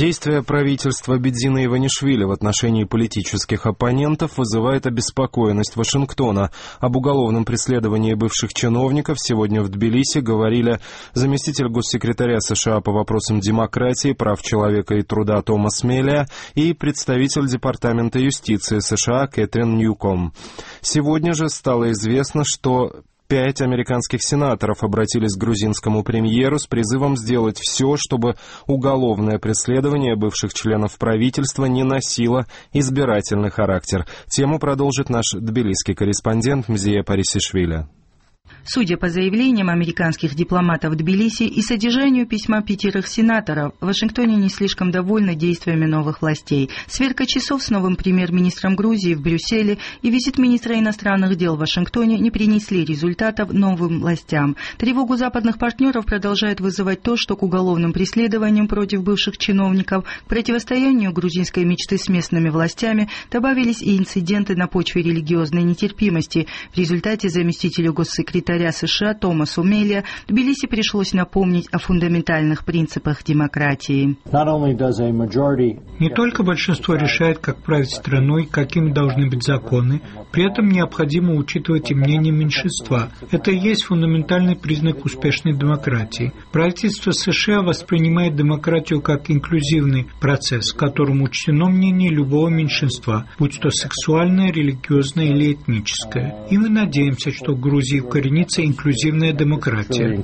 Действия правительства Бедзина Иванишвили в отношении политических оппонентов вызывает обеспокоенность Вашингтона. Об уголовном преследовании бывших чиновников сегодня в Тбилиси говорили заместитель госсекретаря США по вопросам демократии, прав человека и труда Томас Мелия и представитель Департамента юстиции США Кэтрин Ньюком. Сегодня же стало известно, что 5 американских сенаторов обратились к грузинскому премьеру с призывом сделать все, чтобы уголовное преследование бывших членов правительства не носило избирательный характер. Тему продолжит наш тбилисский корреспондент Мзия Парисишвили. Судя по заявлениям американских дипломатов в Тбилиси и содержанию письма 5 сенаторов, в Вашингтоне не слишком довольны действиями новых властей. Сверка часов с новым премьер-министром Грузии в Брюсселе и визит министра иностранных дел в Вашингтоне не принесли результатов новым властям. Тревогу западных партнеров продолжает вызывать то, что к уголовным преследованиям против бывших чиновников, к противостоянию грузинской мечты с местными властями добавились и инциденты на почве религиозной нетерпимости. В результате заместителю госсекретаря США Томасу Мелия Тбилиси пришлось напомнить о фундаментальных принципах демократии. Не только большинство решает, как править страной, какими должны быть законы, при этом необходимо учитывать и мнение меньшинства. Это и есть фундаментальный признак успешной демократии. Правительство США воспринимает демократию как инклюзивный процесс, в котором учтено мнение любого меньшинства, будь то сексуальное, религиозное или этническое. И мы надеемся, что в Грузии укоренится инклюзивная демократия.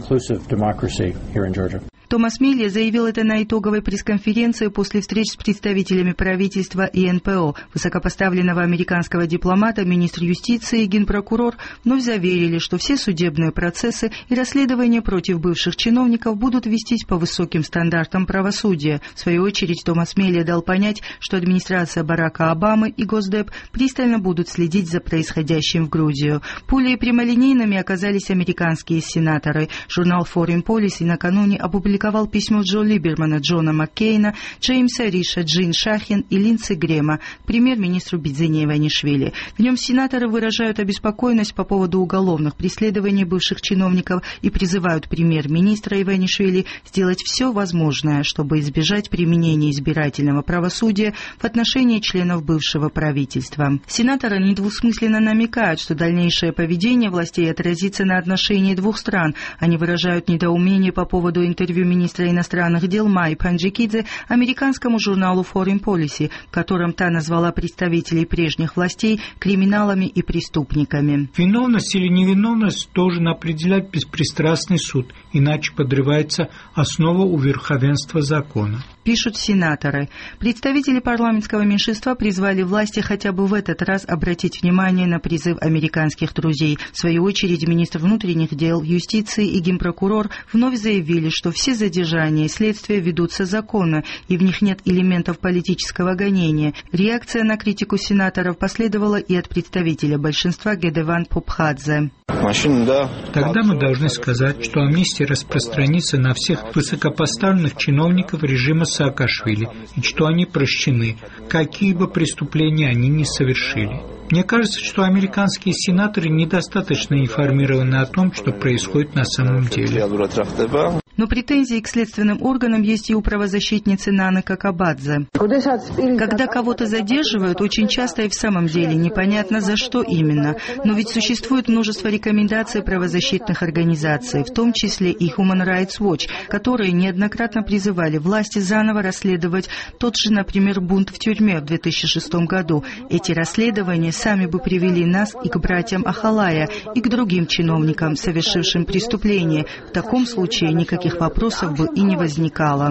Томас Мелия заявил это на итоговой пресс-конференции после встреч с представителями правительства и НПО. Высокопоставленного американского дипломата, министр юстиции и генпрокурор вновь заверили, что все судебные процессы и расследования против бывших чиновников будут вестись по высоким стандартам правосудия. В свою очередь, Томас Мелия дал понять, что администрация Барака Обамы и Госдеп пристально будут следить за происходящим в Грузию. Более прямолинейными оказались американские сенаторы. Журнал Foreign Policy накануне опубликовал письмо Джо Либермана, Джона Маккейна, Джеймса Риша, Джин Шахин и Линдси Грэма к премьер-министру Бедзине Иванишвили. В нем сенаторы выражают обеспокоенность по поводу уголовных преследований бывших чиновников и призывают премьер-министра Иванишвили сделать все возможное, чтобы избежать применения избирательного правосудия в отношении членов бывшего правительства. Сенаторы недвусмысленно намекают, что дальнейшее поведение властей отразится на отношении двух стран. Они выражают недоумение по поводу интервью министра иностранных дел Майи Панджикидзе американскому журналу Foreign Policy, в котором та назвала представителей прежних властей криминалами и преступниками. Виновность или невиновность должен определять беспристрастный суд, иначе подрывается основа у верховенства закона. Пишут сенаторы. Представители парламентского меньшинства призвали власти хотя бы в этот раз обратить внимание на призыв американских друзей. В свою очередь, министр внутренних дел, юстиции и генпрокурор вновь заявили, что все задержания и следствия ведутся законно, и в них нет элементов политического гонения. Реакция на критику сенаторов последовала и от представителя большинства Гедеван Попхадзе. Тогда мы должны сказать, что амнистия распространится на всех высокопоставленных чиновников режима Саакашвили, и что они прощены, какие бы преступления они ни совершили. Мне кажется, что американские сенаторы недостаточно информированы о том, что происходит на самом деле. Но претензии к следственным органам есть и у правозащитницы Наны Какабадзе. Когда кого-то задерживают, очень часто и в самом деле непонятно, за что именно. Но ведь существует множество рекомендаций правозащитных организаций, в том числе и Human Rights Watch, которые неоднократно призывали власти заново расследовать тот же, например, бунт в тюрьме в 2006 году. Эти расследования сами бы привели нас и к братьям Ахалая, и к другим чиновникам, совершившим преступление. В таком случае никаких вопросов бы и не возникало.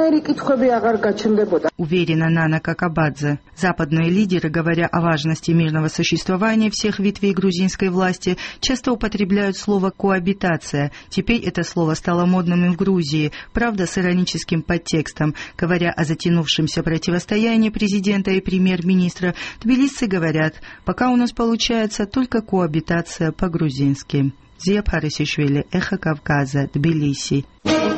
Уверена Нана Какабадзе. Западные лидеры, говоря о важности мирного существования всех ветвей грузинской власти, часто употребляют слово «коабитация». Теперь это слово стало модным и в Грузии, правда, с ироническим подтекстом. Говоря о затянувшемся противостоянии президента и премьер-министра, тбилисцы говорят: «Пока у нас получается только коабитация по-грузински». Мзия Парисишвили, Эхо Кавказа, Тбилиси.